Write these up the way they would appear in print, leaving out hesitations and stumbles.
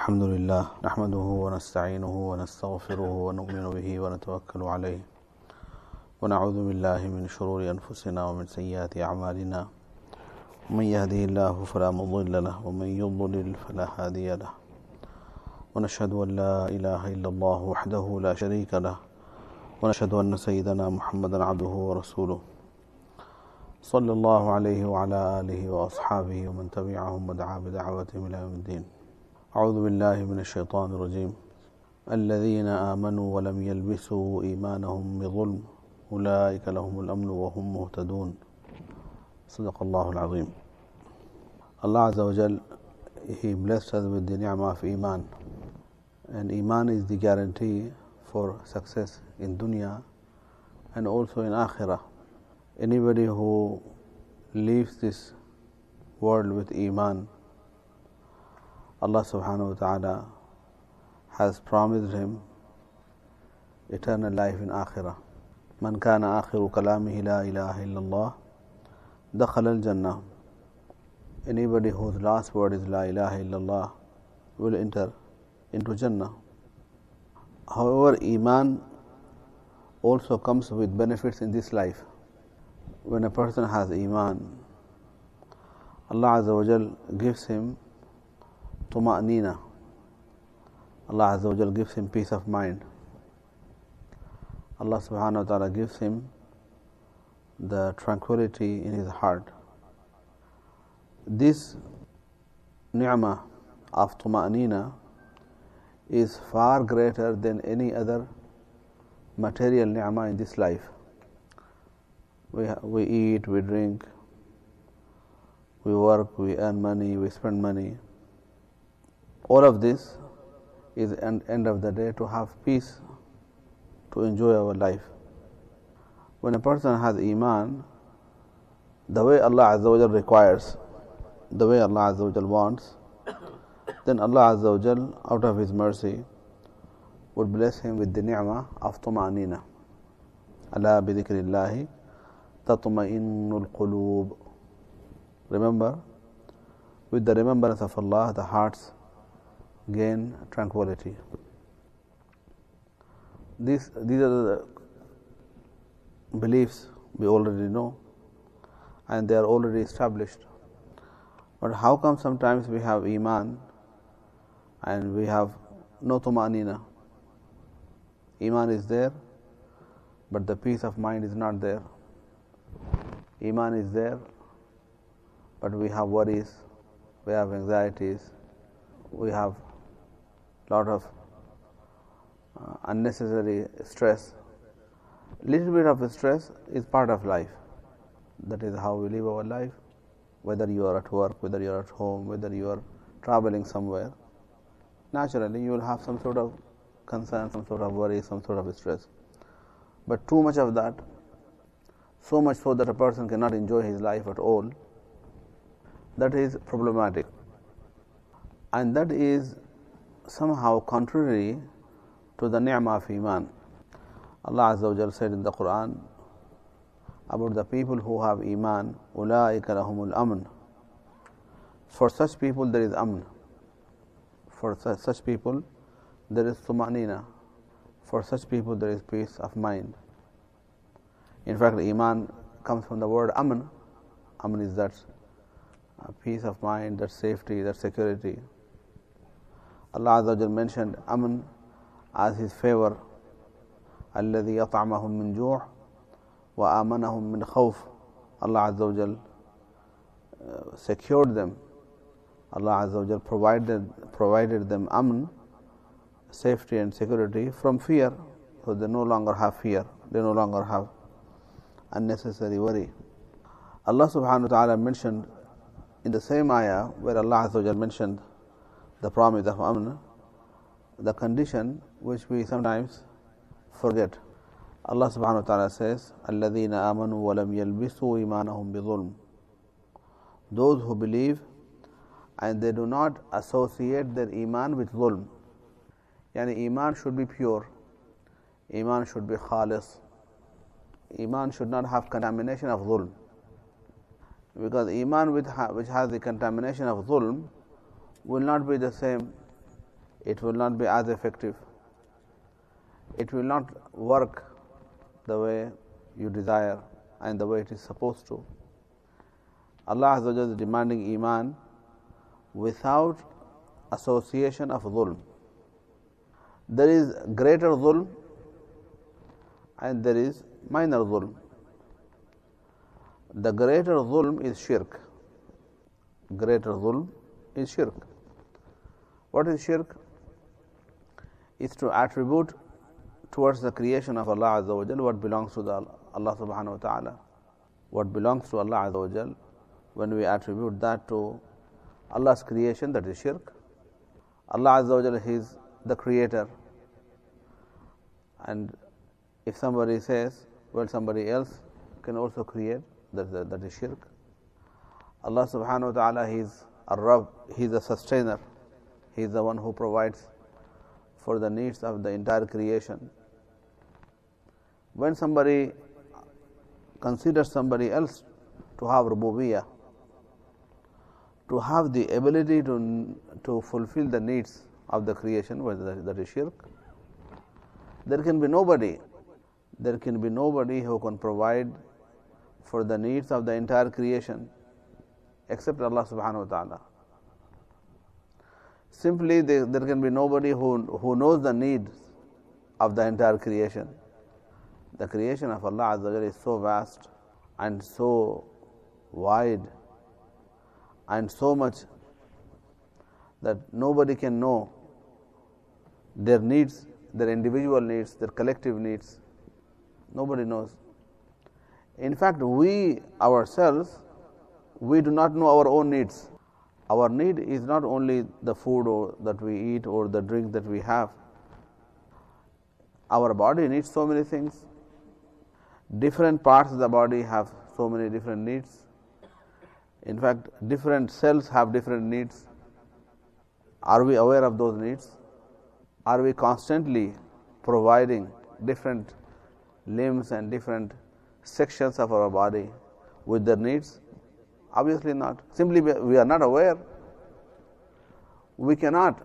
الحمد لله نحمده ونستعينه ونستغفره ونؤمن به ونتوكل عليه ونعوذ بالله من شرور أنفسنا ومن سيئات أعمالنا من يهده الله فلا مضل له ومن يضلل فلا هادي له ونشهد أن لا إله إلا الله وحده لا شريك له ونشهد أن سيدنا محمدا عبده ورسوله صلى الله عليه وعلى آله وأصحابه ومن تبعهم ودعا بدعوتهم إلى يوم الدين. أعوذ بالله من الشيطان الرجيم. الذين آمنوا ولم يلبسوا إيمانهم بظلم أولئك لهم الأمن وهم مهتدون. صدق الله العظيم. Allah Azza wa Jal, He blessed us with the ni'mah of Iman, and Iman is the guarantee for success in dunya and also in akhirah. Anybody who leaves this world with Iman, Allah subhanahu wa ta'ala has promised him eternal life in akhirah. Man kana akhiru kalamihi la ilaha illallah dakhala al-jannah. Anybody whose last word is la ilaha illallah will enter into Jannah. However, Iman also comes with benefits in this life. When a person has Iman, Allah Azza wa Jal gives him tuma'nina. Allah Azza wa Jal gives him peace of mind. Allah subhanahu wa ta'ala gives him the tranquility in his heart. This ni'mah of tuma'nina is far greater than any other material ni'mah in this life. We eat, we drink, we work, we earn money, we spend money. All of this is at the end of the day to have peace, to enjoy our life. When a person has Iman, the way Allah Azza wa Jal requires, the way Allah Azza wa Jal wants, then Allah Azza wa Jal, out of His mercy, would bless him with the ni'mah of tuma'nina. Ala bi dhikrillahi tatma'innul qulub. Remember, with the remembrance of Allah, the hearts gain tranquility. These are the beliefs we already know, and they are already established. But how come sometimes we have Iman and we have no tuma'nina? Iman is there, but the peace of mind is not there. Iman is there, but we have worries, we have anxieties, we have lot of unnecessary stress. Little bit of stress is part of life. That is how we live our life. Whether you are at work, whether you are at home, whether you are traveling somewhere, naturally you will have some sort of concern, some sort of worry, some sort of stress. But too much of that, so much so that a person cannot enjoy his life at all, that is problematic. And that is somehow contrary to the ni'mah of Iman. Allah Azza wa Jal said in the Quran about the people who have Iman, أُولَٰئِكَ لَهُمُ الْأَمْنُ. For such people there is amn. For such people there is tuma'nina. For such people there is peace of mind. In fact, Iman comes from the word amn. Amn is that peace of mind, that safety, that security. Allah Azza wa Jal mentioned amn as His favor. الَّذِي يَطْعَمَهُم مِّن جُوعٍ وَآمَنَهُم مِّن خَوْفٍ. Allah Azza wa Jal secured them. Allah Azza wa Jal provided them amn, safety and security from fear. So they no longer have fear, they no longer have unnecessary worry. Allah subhanahu wa ta'ala mentioned in the same ayah where Allah Azza wa Jal mentioned the promise of amn, the condition which we sometimes forget. Allah subhanahu wa ta'ala says, الَّذِينَ آمَنُوا وَلَمْ يَلْبِسُوا إِيمَانَهُم بِظُلْمٍ. Those who believe and they do not associate their Iman with zulm. Yani Iman should be pure, Iman should be khalis, Iman should not have contamination of zulm. Because Iman which has the contamination of zulm will not be the same it will not be as effective. It will not work the way you desire and the way it is supposed to. Allah Azza wa Jalla is demanding Iman without association of dhulm. There is greater dhulm and there is minor dhulm. The greater dhulm is shirk. Greater dhulm is shirk. What is shirk? It's to attribute towards the creation of Allah Azza wa Jal what belongs to Allah Subhanahu wa Ta'ala. What belongs to Allah Azza wa Jal, when we attribute that to Allah's creation, that is shirk. Allah Azza wa Jal is the creator, and if somebody says, well, somebody else can also create, that is shirk. Allah Subhanahu wa Ta'ala, He is Ar-Rabb, He is the sustainer, He is the one who provides for the needs of the entire creation. When somebody considers somebody else to have rububiyyah, to have the ability to fulfill the needs of the creation, whether that is shirk, there can be nobody who can provide for the needs of the entire creation except Allah Subhanahu wa Ta'ala. Simply, there can be nobody who knows the needs of the entire creation. The creation of Allah Azza wa Jalla is so vast and so wide and so much that nobody can know their needs, their individual needs, their collective needs. Nobody knows. In fact, we ourselves, we do not know our own needs. Our need is not only the food that we eat or the drink that we have. Our body needs so many things. Different parts of the body have so many different needs. In fact, different cells have different needs. Are we aware of those needs? Are we constantly providing different limbs and different sections of our body with their needs? Obviously not. Simply we are not aware. We cannot.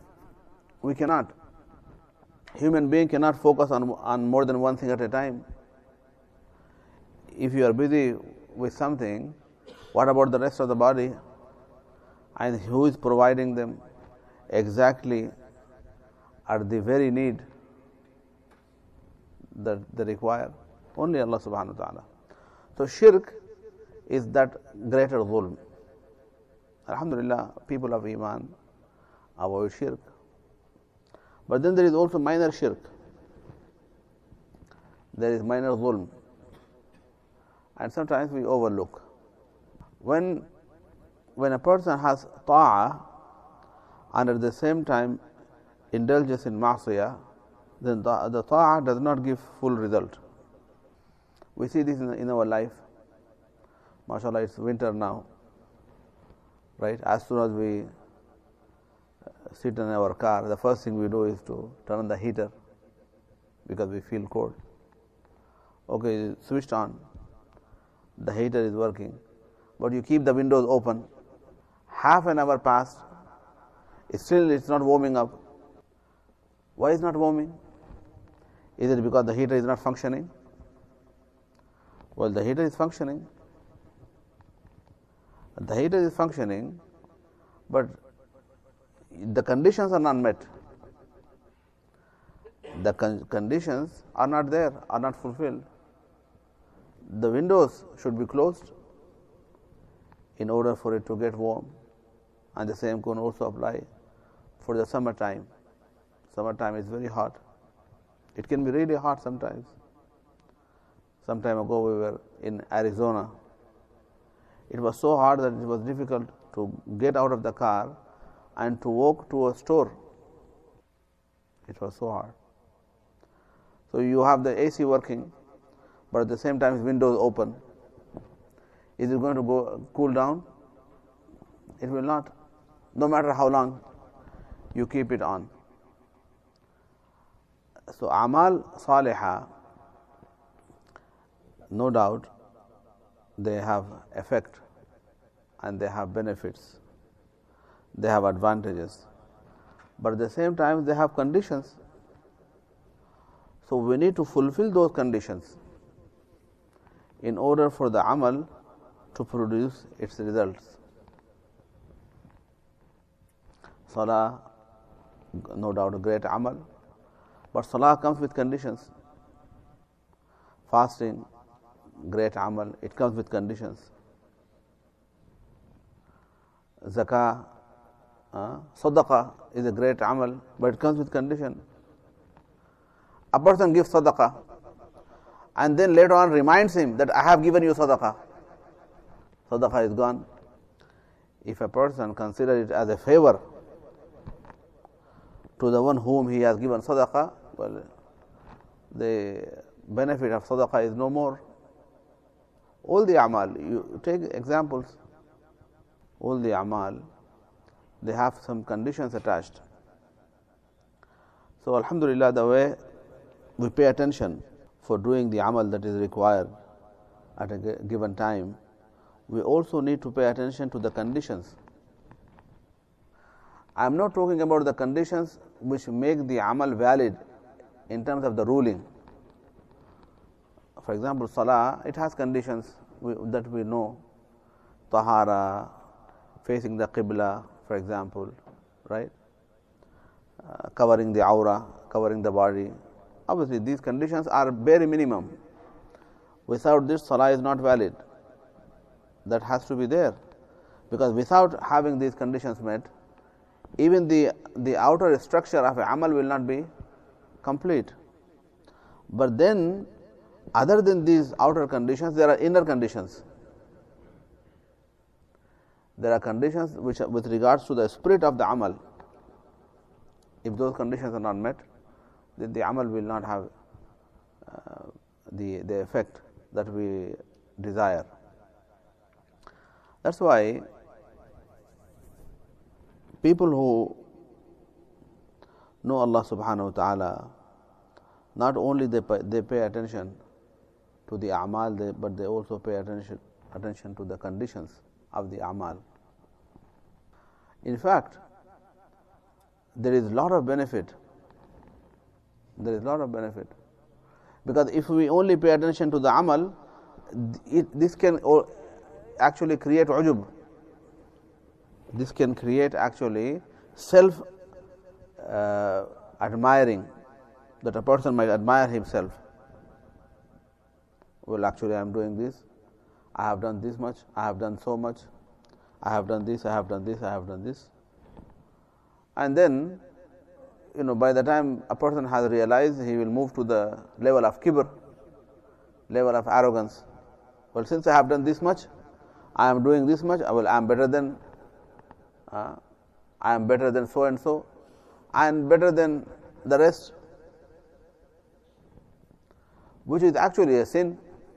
Human being cannot focus on more than one thing at a time. If you are busy with something, what about the rest of the body? And who is providing them exactly at the very need that they require? Only Allah Subhanahu wa Ta'ala. So shirk is that greater dhulm. Alhamdulillah, people of Iman avoid shirk. But then there is also minor shirk. There is minor dhulm. And sometimes we overlook. When a person has ta'ah and at the same time indulges in ma'siyah, then the ta'ah does not give full result. We see this in our life. MashaAllah, it's winter now, right? As soon as we sit in our car, the first thing we do is to turn on the heater because we feel cold. Okay, switched on, the heater is working, but you keep the windows open. Half an hour passed, still it's not warming up. Why is it not warming? Is it because the heater is not functioning? Well, the heater is functioning. The heater is functioning, but the conditions are not met. The conditions are not there, are not fulfilled. The windows should be closed in order for it to get warm, and the same can also apply for the summertime. Summertime is very hot. It can be really hot sometimes. Some time ago we were in Arizona. It was so hot that it was difficult to get out of the car and to walk to a store. It was so hard. So you have the AC working, but at the same time windows open. Is it going to go cool down? It will not, no matter how long you keep it on. So amal salihah, no doubt they have effect and they have benefits, they have advantages. but at the same time they have conditions. So we need to fulfill those conditions in order for the amal to produce its results. Salah, no doubt a great amal, but salah comes with conditions. Fasting, great amal, it comes with conditions. Zakah, sadaqah is a great amal, but it comes with condition. A person gives sadaqah and then later on reminds him that I have given you sadaqah. Sadaqah is gone. If a person considers it as a favor to the one whom he has given sadaqah, well, the benefit of sadaqah is no more. All the amal, you take examples, all the amal, they have some conditions attached. So alhamdulillah, the way we pay attention for doing the amal that is required at a given time, we also need to pay attention to the conditions. I am not talking about the conditions which make the amal valid in terms of the ruling. For example, salah, it has conditions that we know. Tahara, facing the qibla, for example, right? Covering the aura, covering the body. Obviously, these conditions are very minimum. Without this, salah is not valid. That has to be there, because without having these conditions met, even the outer structure of a amal will not be complete. But then, other than these outer conditions, there are inner conditions. There are conditions which are with regards to the spirit of the amal. If those conditions are not met, then the amal will not have the effect that we desire. That's why people who know Allah subhanahu wa ta'ala, not only they pay attention to the a'mal, but they also pay attention to the conditions of the a'mal. In fact, there is a lot of benefit. There is a lot of benefit, because if we only pay attention to the amal, this can actually create ujub. This can create actually self admiring, that a person might admire himself. Well, actually, I am doing this, I have done this much, I have done so much, I have done this, I have done this, I have done this. And then, by the time a person has realized, he will move to the level of kibr, level of arrogance. Well, since I have done this much, I am doing this much, I am better than so and so, I am better than the rest, which is actually a sin.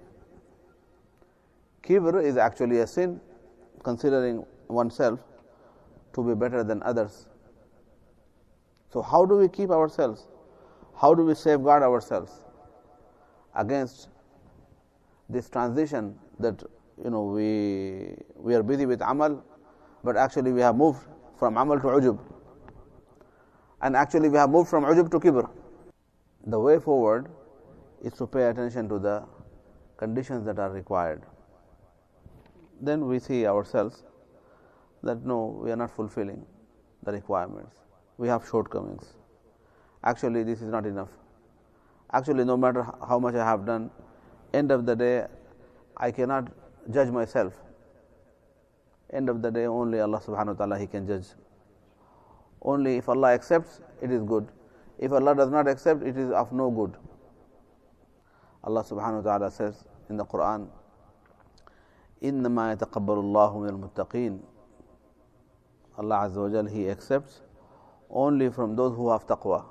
Kibr is actually a sin, considering oneself to be better than others. So how do we keep ourselves? How do we safeguard ourselves against this transition that we are busy with amal, but actually we have moved from amal to ujub, and actually we have moved from ujub to kibr? The way forward is to pay attention to the conditions that are required. Then we see ourselves that no, we are not fulfilling the requirements. We have shortcomings. Actually, this is not enough. Actually, no matter how much I have done, end of the day, I cannot judge myself. End of the day, only Allah subhanahu wa ta'ala, He can judge. Only if Allah accepts, it is good. If Allah does not accept, it is of no good. Allah subhanahu wa ta'ala says in the Quran, إِنَّمَا يَتَقَبَّلُ اللَّهُ مِنَ الْمُتَّقِينَ. Allah Azza wa Jal, He accepts only from those who have taqwa.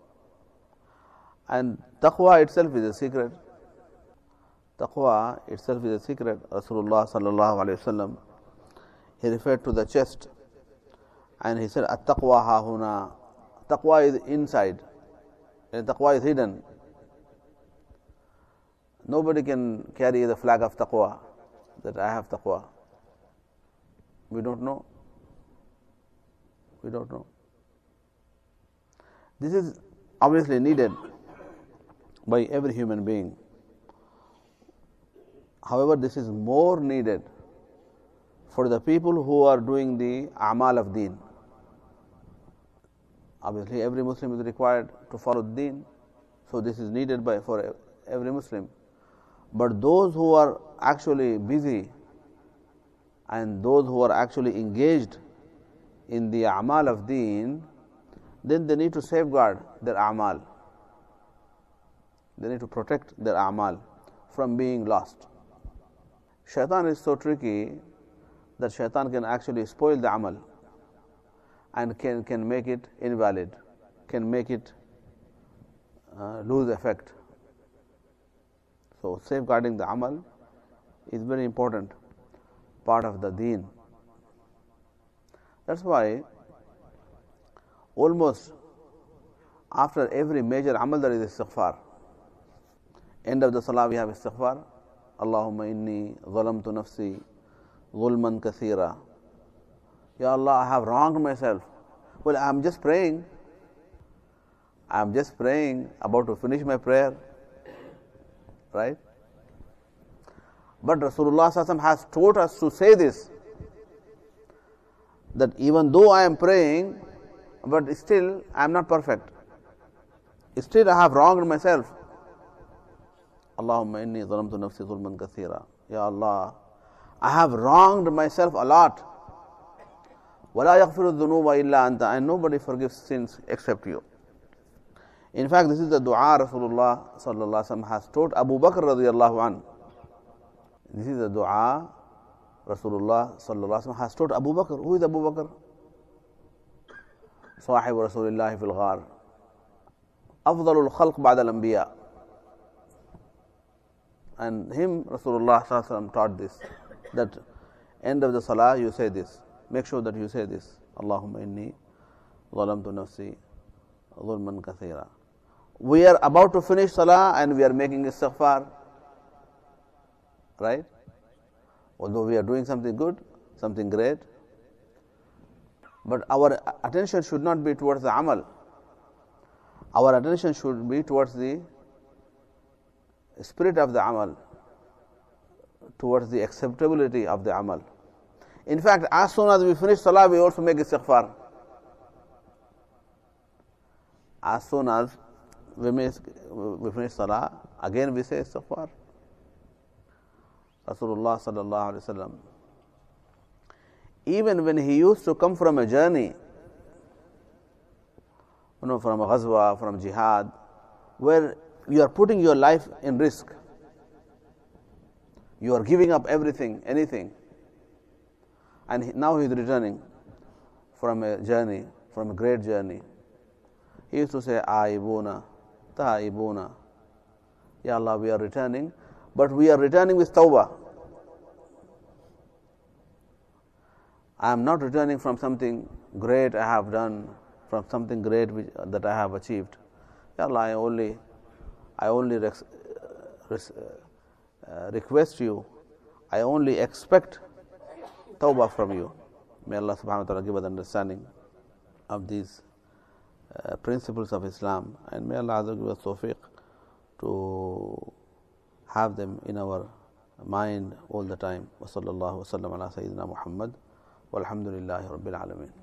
And taqwa itself is a secret. Taqwa itself is a secret. Rasulullah sallallahu alayhi wasallam, he referred to the chest and he said, At-taqwa hahuna. Taqwa is inside and taqwa is hidden. Nobody can carry the flag of taqwa, that I have taqwa. We don't know. We don't know. This is obviously needed by every human being. However, this is more needed for the people who are doing the a'mal of deen. Obviously, every Muslim is required to follow deen, so this is needed for every Muslim. But those who are actually busy and those who are actually engaged in the a'mal of deen, then they need to safeguard their a'mal. They need to protect their a'mal from being lost. Shaitan is so tricky that shaitan can actually spoil the amal and can make it invalid, can make it lose effect. So safeguarding the amal is very important part of the deen. That's why almost after every major amal there is istighfar. End of the salah we have istighfar. Allahumma inni zalamtu nafsi zulman kathira. Ya Allah, I have wronged myself. Well, I am just praying. I am just praying, about to finish my prayer. Right? But Rasulullah sallallahu alaihi wasallam has taught us to say this, that even though I am praying, but still I am not perfect. Still I have wronged myself. Allahumma inni zalamtu nafsi zulman kathira. Ya Allah, I have wronged myself a lot. وَلَا يَغْفِرُ الذُّنُوبَ إِلَّا أَنْتَ, and nobody forgives sins except you. In fact, this is the dua Rasulullah sallallahu alaihi wasallam has taught Abu Bakr radiyallahu anhu. This is the dua Rasulullah sallallahu alaihi wasallam has taught Abu Bakr. Who is Abu Bakr? صاحب رسول الله في الغار, أفضل الخلق بعد الأنبياء. And him Rasulullah sallallahu alaihi wasallam taught this, that end of the salah you say this. Make sure that you say this. Allahumma inni zalamtu nafsi zulman kathira. We are about to finish salah and we are making istighfar. Right? Although we are doing something good, something great, but our attention should not be towards the amal. Our attention should be towards the spirit of the amal, towards the acceptability of the amal. In fact, as soon as we finish salah, we also make istighfar. As soon as we finish salah, again we say istighfar. Rasulullah sallallahu alaihi wasallam, even when he used to come from a journey, from a ghazwa, from jihad, where you are putting your life in risk, you are giving up everything, anything, and now he is returning from a journey, from a great journey. He used to say, Aibuna, Ta'ibuna. Ya Allah, we are returning, but we are returning with tawbah. I am not returning from something great I have done, from something great that I have achieved. Ya Allah, I only request you, I only expect tawbah from you. May Allah subhanahu wa ta'ala give us understanding of these principles of Islam, and may Allah give us tawfiq to have them in our mind all the time. Wa sallallahu wa sallam ala Sayyidina Muhammad walhamdulillahi rabbil alameen.